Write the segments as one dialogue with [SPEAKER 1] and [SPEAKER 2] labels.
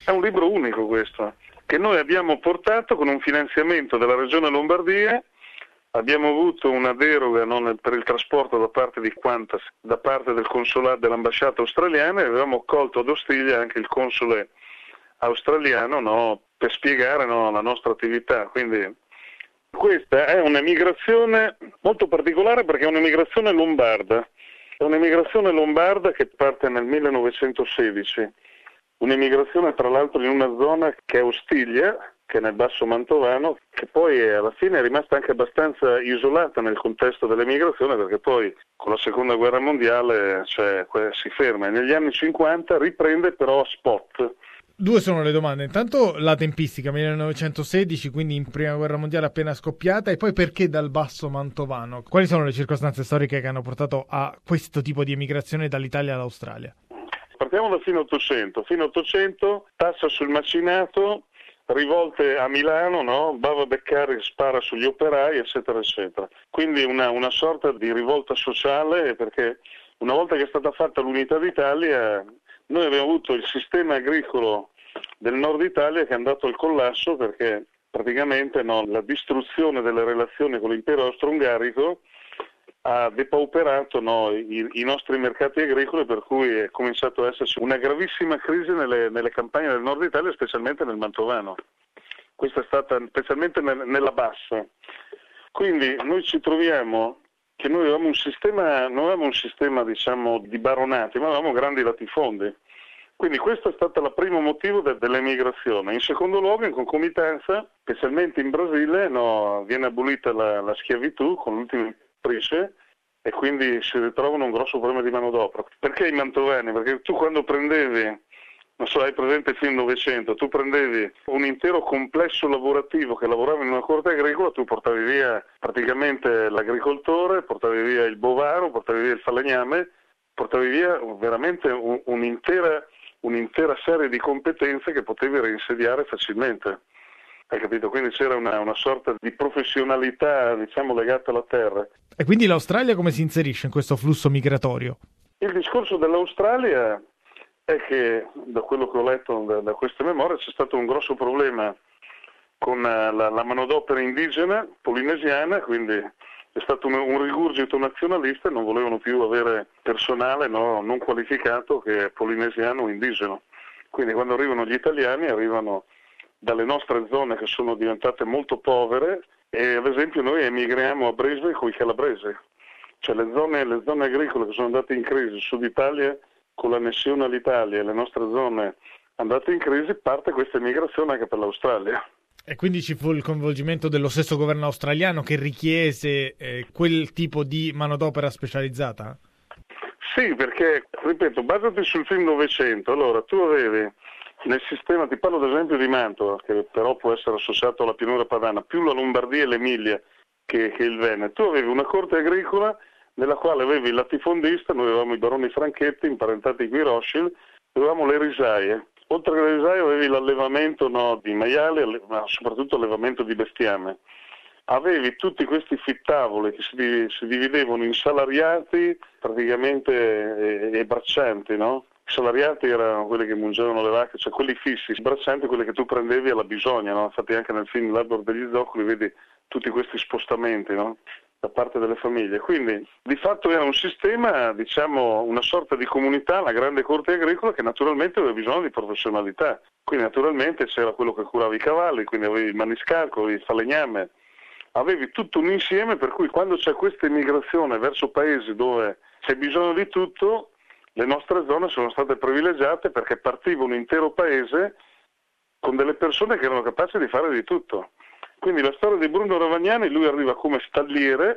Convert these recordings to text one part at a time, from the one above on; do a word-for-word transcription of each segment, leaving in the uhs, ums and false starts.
[SPEAKER 1] È un libro unico questo, che noi abbiamo portato con un finanziamento della Regione Lombardia. Abbiamo avuto una deroga non, per il trasporto da parte di Qantas, da parte del consolato dell'ambasciata australiana, e avevamo colto ad Ostiglia anche il console australiano, no, per spiegare, no, la nostra attività. Quindi questa è un'emigrazione molto particolare perché è un'emigrazione lombarda. È un'emigrazione lombarda che parte nel millenovecentosedici. Un'emigrazione tra l'altro in una zona che è Ostiglia, che è nel Basso Mantovano, che poi è, alla fine è rimasta anche abbastanza isolata nel contesto dell'emigrazione, perché poi con la seconda guerra mondiale cioè, si ferma e negli anni cinquanta riprende però a spot.
[SPEAKER 2] Due sono le domande. Intanto la tempistica, millenovecentosedici, quindi in prima guerra mondiale appena scoppiata, e poi perché dal Basso Mantovano? Quali sono le circostanze storiche che hanno portato a questo tipo di emigrazione dall'Italia all'Australia?
[SPEAKER 1] Partiamo da fine Ottocento. Fine Ottocento, tassa sul macinato, rivolte a Milano, no? Bava Beccari spara sugli operai, eccetera, eccetera. Quindi una, una sorta di rivolta sociale, perché una volta che è stata fatta l'unità d'Italia, noi abbiamo avuto il sistema agricolo del nord Italia che è andato al collasso perché praticamente no, la distruzione delle relazioni con l'impero austro-ungarico ha depauperato no, i, i nostri mercati agricoli, per cui è cominciato ad esserci una gravissima crisi nelle, nelle campagne del nord Italia, specialmente nel Mantovano. Questa è stata specialmente nel, nella bassa. Quindi noi ci troviamo che noi avevamo un sistema, non avevamo un sistema diciamo di baronati, ma avevamo grandi latifondi. Quindi questo è stato il primo motivo de- dell'emigrazione. In secondo luogo, in concomitanza, specialmente in Brasile, no, viene abolita la, la schiavitù con l'ultimo Price, e quindi si ritrovano un grosso problema di manodopera. Perché i mantovani? Perché tu quando prendevi, non so, hai presente il film Novecento, tu prendevi un intero complesso lavorativo che lavorava in una corte agricola, tu portavi via praticamente l'agricoltore, portavi via il bovaro, portavi via il falegname, portavi via veramente un, un'intera, un'intera serie di competenze che potevi reinsediare facilmente. Hai capito? Quindi c'era una, una sorta di professionalità, diciamo, legata alla terra.
[SPEAKER 2] E quindi l'Australia come si inserisce in questo flusso migratorio?
[SPEAKER 1] Il discorso dell'Australia è che, da quello che ho letto da, da queste memorie, c'è stato un grosso problema con la, la manodopera indigena polinesiana, quindi è stato un, un rigurgito nazionalista e non volevano più avere personale no, non qualificato che è polinesiano o indigeno. Quindi quando arrivano gli italiani arrivano dalle nostre zone che sono diventate molto povere e ad esempio noi emigriamo a Brisbane con i calabresi, cioè le zone, le zone agricole che sono andate in crisi, Sud Italia con l'annessione all'Italia e le nostre zone andate in crisi, parte questa emigrazione anche per l'Australia.
[SPEAKER 2] E quindi ci fu il coinvolgimento dello stesso governo australiano che richiese eh, quel tipo di manodopera specializzata?
[SPEAKER 1] Sì, perché, ripeto, basati sul film Novecento, allora tu avevi nel sistema, ti parlo ad esempio di Mantova, che però può essere associato alla pianura padana, più la Lombardia e l'Emilia che, che il Veneto. Tu avevi una corte agricola nella quale avevi il latifondista, noi avevamo i baroni Franchetti, imparentati qui Rothschild, avevamo le risaie. Oltre che le risaie avevi l'allevamento no, di maiali, ma soprattutto l'allevamento di bestiame. Avevi tutti questi fittavoli che si, si dividevano in salariati praticamente e, e braccianti, no? I salariati erano quelli che mungevano le vacche, cioè quelli fissi, i braccianti quelli che tu prendevi alla bisogna, no? Infatti anche nel film L'Albero degli Zoccoli vedi tutti questi spostamenti, no? Da parte delle famiglie. Quindi di fatto era un sistema, diciamo, una sorta di comunità, una grande corte agricola che naturalmente aveva bisogno di professionalità. Quindi naturalmente c'era quello che curava i cavalli, quindi avevi il maniscalco, il falegname, avevi tutto un insieme per cui quando c'è questa immigrazione verso paesi dove c'è bisogno di tutto, le nostre zone sono state privilegiate perché partiva un intero paese con delle persone che erano capaci di fare di tutto. Quindi la storia di Bruno Ravagnani, lui arriva come stalliere,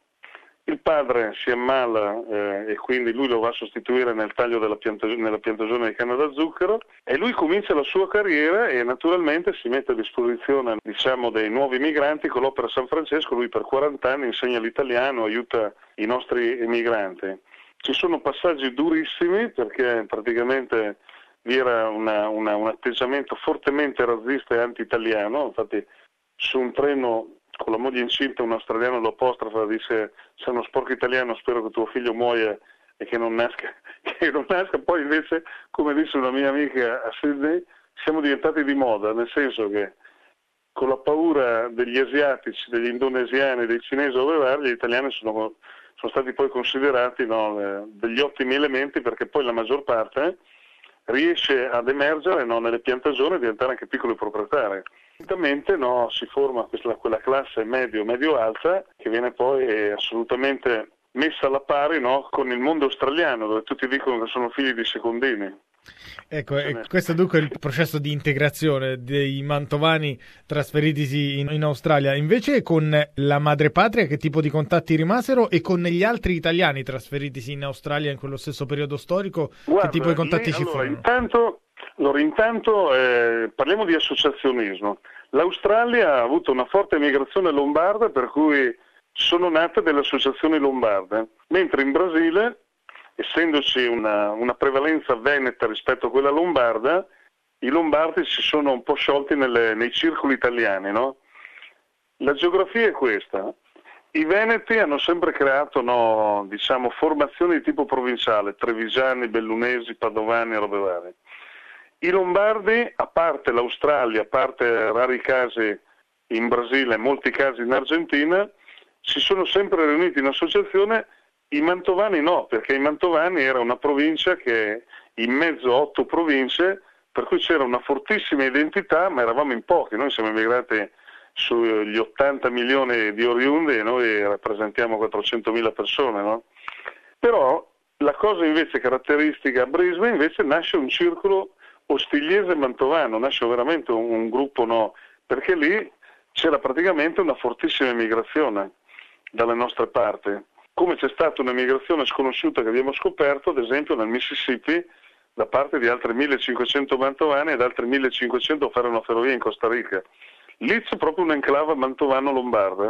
[SPEAKER 1] il padre si ammala eh, e quindi lui lo va a sostituire nel taglio della piantagione, nella piantagione di canna da zucchero e lui comincia la sua carriera e naturalmente si mette a disposizione diciamo, dei nuovi migranti con l'Opera San Francesco, lui per quaranta anni insegna l'italiano, aiuta i nostri emigranti. Ci sono passaggi durissimi perché praticamente vi era una, una, un atteggiamento fortemente razzista e anti-italiano, infatti su un treno con la moglie incinta un australiano lo apostrofa, dice sei uno sporco italiano, spero che tuo figlio muoia e che non nasca, che non nasca. Poi invece, come disse una mia amica a Sydney, siamo diventati di moda, nel senso che con la paura degli asiatici, degli indonesiani, dei cinesi o gli italiani sono, sono stati poi considerati, no, degli ottimi elementi, perché poi la maggior parte riesce ad emergere, no, nelle piantagioni e diventare anche piccoli proprietari. Lentamente, no, si forma questa, quella classe medio-medio-alta che viene poi assolutamente messa alla pari, no, con il mondo australiano, dove tutti dicono che sono figli di secondini.
[SPEAKER 2] Ecco, e questo dunque è il processo di integrazione dei mantovani trasferitisi in, in Australia. Invece con la madrepatria che tipo di contatti rimasero, e con gli altri italiani trasferitisi in Australia in quello stesso periodo storico?
[SPEAKER 1] Guarda,
[SPEAKER 2] che tipo di contatti
[SPEAKER 1] lì,
[SPEAKER 2] ci
[SPEAKER 1] allora,
[SPEAKER 2] furono?
[SPEAKER 1] Intanto, allora, intanto eh, parliamo di associazionismo. L'Australia ha avuto una forte migrazione lombarda, per cui sono nate delle associazioni lombarde, mentre in Brasile, essendoci una, una prevalenza veneta rispetto a quella lombarda, i lombardi si sono un po' sciolti nelle, nei circoli italiani, no? La geografia è questa. I veneti hanno sempre creato, no, diciamo, formazioni di tipo provinciale, trevigiani, bellunesi, padovani e robe varie. I lombardi, a parte l'Australia, a parte rari casi in Brasile, molti casi in Argentina, si sono sempre riuniti in associazione. I mantovani no, perché i mantovani era una provincia che in mezzo a otto province, per cui c'era una fortissima identità, ma eravamo in pochi. Noi siamo emigrati sugli ottanta milioni di oriundi e noi rappresentiamo quattrocentomila persone, no? Però la cosa invece caratteristica a Brisbane invece nasce un circolo ostigliese mantovano, nasce veramente un, un gruppo, no, perché lì c'era praticamente una fortissima emigrazione dalle nostre parti. Come c'è stata un'emigrazione sconosciuta che abbiamo scoperto, ad esempio nel Mississippi, da parte di altri millecinquecento mantovani ed altri millecinquecento a fare una ferrovia in Costa Rica. Lì c'è proprio un'enclave mantovano-lombarda.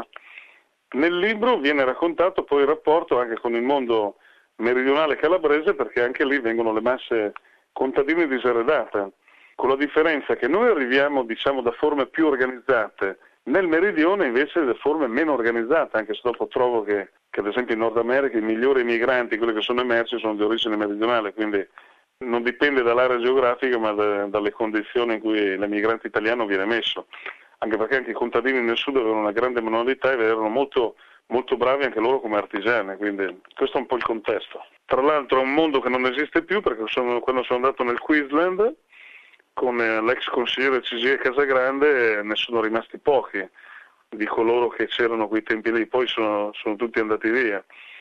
[SPEAKER 1] Nel libro viene raccontato poi il rapporto anche con il mondo meridionale calabrese, perché anche lì vengono le masse contadine diseredate, con la differenza che noi arriviamo, diciamo, da forme più organizzate, nel meridione invece da forme meno organizzate, anche se dopo trovo che, che ad esempio in Nord America i migliori emigranti, quelli che sono emersi, sono di origine meridionale, quindi non dipende dall'area geografica ma da, dalle condizioni in cui l'emigrante italiano viene messo, anche perché anche i contadini nel sud avevano una grande manualità ed erano molto, molto bravi anche loro come artigiani, quindi questo è un po' il contesto. Tra l'altro è un mondo che non esiste più, perché sono, quando sono andato nel Queensland con l'ex consigliere C G I A Casagrande ne sono rimasti pochi di coloro che c'erano a quei tempi lì, poi sono, sono tutti andati via.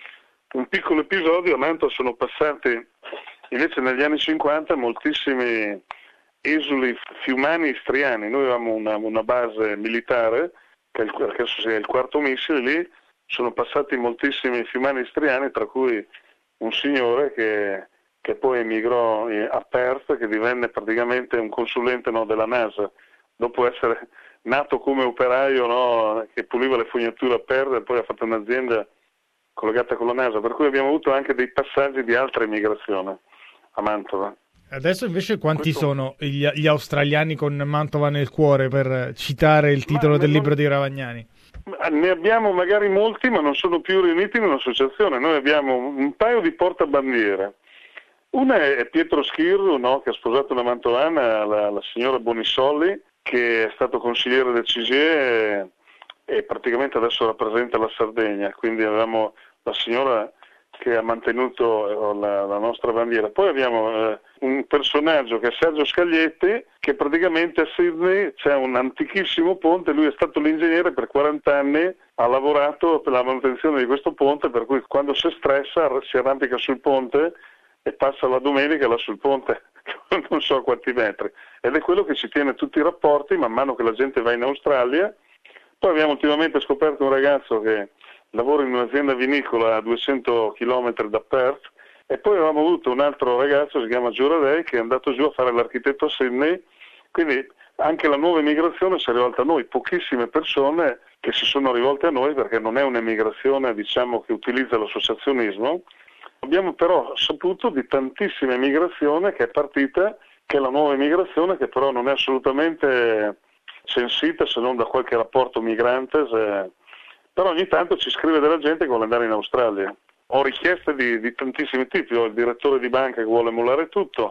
[SPEAKER 1] Un piccolo episodio: a Mantova sono passati invece negli anni cinquanta moltissimi esuli fiumani istriani. Noi avevamo una, una base militare, che è il, che adesso è il quarto missile, lì sono passati moltissimi fiumani istriani, tra cui un signore che, che poi emigrò a Perth, che divenne praticamente un consulente, no, della NASA, dopo essere nato come operaio, no, che puliva le fognature a Perth, e poi ha fatto un'azienda collegata con la NASA, per cui abbiamo avuto anche dei passaggi di altra immigrazione a Mantova.
[SPEAKER 2] Adesso invece quanti
[SPEAKER 1] Questo...
[SPEAKER 2] sono gli, gli australiani con Mantova nel cuore, per citare il titolo ma, del non... libro di Ravagnani?
[SPEAKER 1] Ne abbiamo magari molti, ma non sono più riuniti in un'associazione. Noi abbiamo un paio di portabandiere. Una è Pietro Schirru, no, che ha sposato una mantovana, la, la signora Bonisolli, che è stato consigliere del C G I A e, e praticamente adesso rappresenta la Sardegna. Quindi avevamo la signora che ha mantenuto la, la nostra bandiera. Poi abbiamo eh, un personaggio che è Sergio Scaglietti, che praticamente a Sydney c'è un antichissimo ponte, lui è stato l'ingegnere per quaranta anni, ha lavorato per la manutenzione di questo ponte, per cui quando si stressa si arrampica sul ponte e passa la domenica là sul ponte non so quanti metri, ed è quello che ci tiene tutti i rapporti man mano che la gente va in Australia. Poi abbiamo ultimamente scoperto un ragazzo che lavoro in un'azienda vinicola a duecento chilometri da Perth, e poi avevamo avuto un altro ragazzo, si chiama Giuradei, che è andato giù a fare l'architetto a Sydney, quindi anche la nuova emigrazione si è rivolta a noi, pochissime persone che si sono rivolte a noi, perché non è un'emigrazione, diciamo, che utilizza l'associazionismo. Abbiamo però saputo di tantissima emigrazione che è partita, che è la nuova emigrazione, che però non è assolutamente censita se non da qualche rapporto migrante, se... però ogni tanto ci scrive della gente che vuole andare in Australia. Ho richieste di, di tantissimi tipi, ho il direttore di banca che vuole mollare tutto,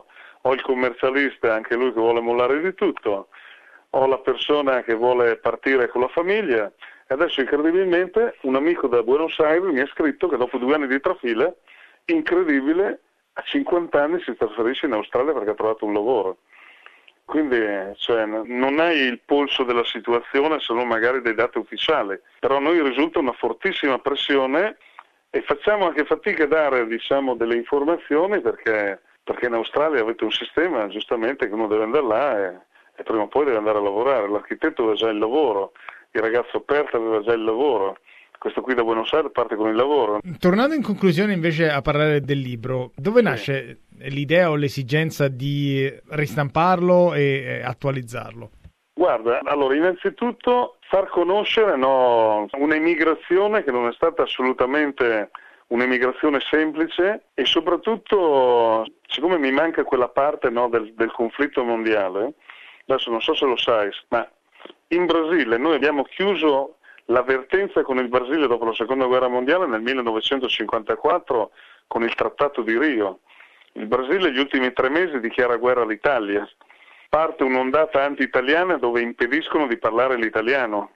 [SPEAKER 1] ho il commercialista, anche lui che vuole mollare di tutto, ho la persona che vuole partire con la famiglia e adesso incredibilmente un amico da Buenos Aires mi ha scritto che dopo due anni di trafila, incredibile, a cinquanta anni si trasferisce in Australia perché ha trovato un lavoro. Quindi cioè, non hai il polso della situazione se non magari dei dati ufficiali, però a noi risulta una fortissima pressione e facciamo anche fatica a dare diciamo, delle informazioni perché, perché in Australia avete un sistema giustamente che uno deve andare là e, e prima o poi deve andare a lavorare. L'architetto aveva già il lavoro, il ragazzo aperto aveva già il lavoro, questo qui da Buenos Aires parte con il lavoro.
[SPEAKER 2] Tornando in conclusione invece a parlare del libro, dove nasce l'idea o l'esigenza di ristamparlo e attualizzarlo?
[SPEAKER 1] Guarda, allora innanzitutto far conoscere no, un'emigrazione che non è stata assolutamente un'emigrazione semplice e soprattutto, siccome mi manca quella parte no, del, del conflitto mondiale, adesso non so se lo sai, ma in Brasile noi abbiamo chiuso l'avvertenza con il Brasile dopo la seconda guerra mondiale nel millenovecentocinquantaquattro con il Trattato di Rio. Il Brasile gli ultimi tre mesi dichiara guerra all'Italia. Parte un'ondata anti-italiana dove impediscono di parlare l'italiano,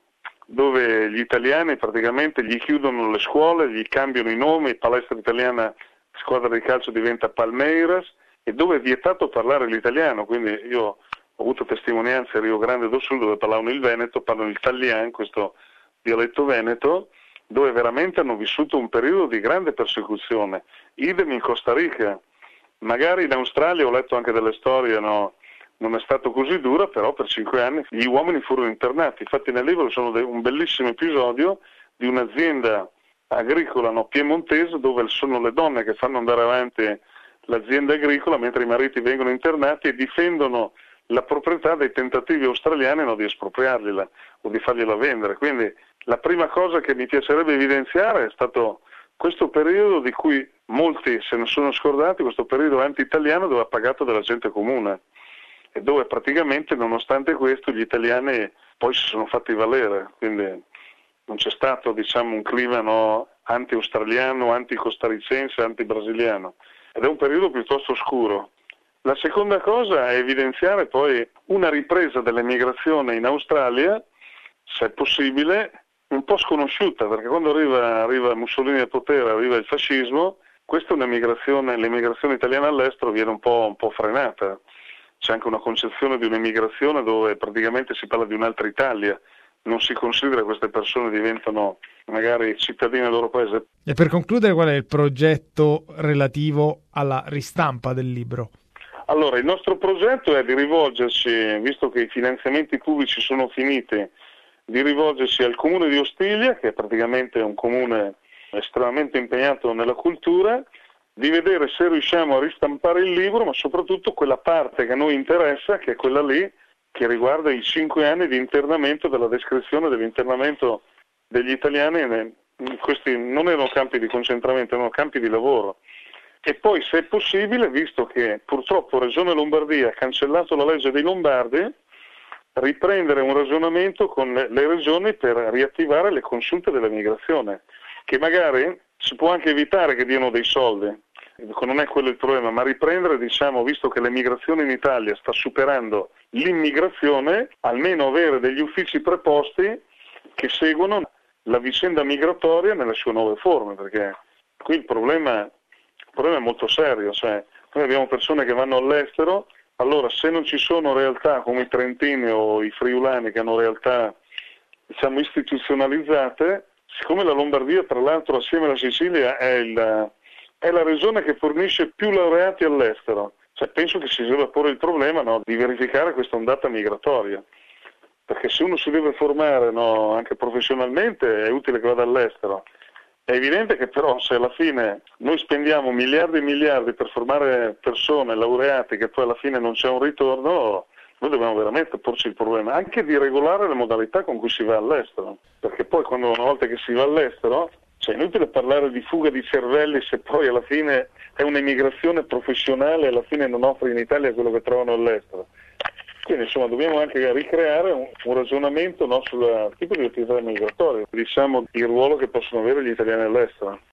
[SPEAKER 1] dove gli italiani praticamente gli chiudono le scuole, gli cambiano i nomi, palestra italiana, squadra di calcio diventa Palmeiras, e dove è vietato parlare l'italiano. Quindi io ho avuto testimonianze a Rio Grande do Sul dove parlavano il veneto, parlano il italiano, questo dialetto veneto, dove veramente hanno vissuto un periodo di grande persecuzione. Idem in Costa Rica. Magari in Australia ho letto anche delle storie, no? Non è stato così dura, però per cinque anni gli uomini furono internati. Infatti nel libro sono un bellissimo episodio di un'azienda agricola no, piemontese dove sono le donne che fanno andare avanti l'azienda agricola mentre i mariti vengono internati e difendono la proprietà dei tentativi australiani no, di espropriargliela o di fargliela vendere. Quindi la prima cosa che mi piacerebbe evidenziare è stato questo periodo di cui molti se ne sono scordati, questo periodo anti-italiano dove ha pagato della gente comune e dove praticamente nonostante questo gli italiani poi si sono fatti valere, quindi non c'è stato diciamo un clima no, anti-australiano, anti-costarricense, anti-brasiliano ed è un periodo piuttosto scuro. La seconda cosa è evidenziare poi una ripresa dell'emigrazione in Australia, se è possibile, un po' sconosciuta, perché quando arriva, arriva Mussolini al potere, arriva il fascismo, questa è un'emigrazione, l'emigrazione italiana all'estero viene un po', un po' frenata. C'è anche una concezione di un'emigrazione dove praticamente si parla di un'altra Italia, non si considera che queste persone diventano magari cittadine del loro paese.
[SPEAKER 2] E per concludere, qual è il progetto relativo alla ristampa del libro?
[SPEAKER 1] Allora, il nostro progetto è di rivolgerci, visto che i finanziamenti pubblici sono finiti, di rivolgersi al comune di Ostiglia, che è praticamente un comune estremamente impegnato nella cultura, di vedere se riusciamo a ristampare il libro, ma soprattutto quella parte che a noi interessa, che è quella lì, che riguarda i cinque anni di internamento, della descrizione dell'internamento degli italiani. Questi non erano campi di concentramento, erano campi di lavoro. E poi, se è possibile, visto che purtroppo Regione Lombardia ha cancellato la legge dei Lombardi, riprendere un ragionamento con le, le regioni per riattivare le consulte dell'emigrazione, che magari si può anche evitare che diano dei soldi, non è quello il problema, ma riprendere, diciamo, visto che l'emigrazione in Italia sta superando l'immigrazione, almeno avere degli uffici preposti che seguono la vicenda migratoria nelle sue nuove forme, perché qui il problema, il problema è molto serio, cioè noi abbiamo persone che vanno all'estero. Allora, se non ci sono realtà come i trentini o i friulani che hanno realtà, diciamo, istituzionalizzate, siccome la Lombardia, tra l'altro, assieme alla Sicilia, è, il, è la regione che fornisce più laureati all'estero, cioè, penso che si debba porre il problema no, di verificare questa ondata migratoria, perché se uno si deve formare no, anche professionalmente è utile che vada all'estero. È evidente che però se alla fine noi spendiamo miliardi e miliardi per formare persone, laureati, che poi alla fine non c'è un ritorno, noi dobbiamo veramente porci il problema anche di regolare le modalità con cui si va all'estero. Perché poi quando una volta che si va all'estero, cioè è inutile parlare di fuga di cervelli se poi alla fine è un'emigrazione professionale e alla fine non offre in Italia quello che trovano all'estero. Quindi insomma dobbiamo anche ricreare un, un ragionamento no, sul tipo di attività migratoria, diciamo il ruolo che possono avere gli italiani all'estero.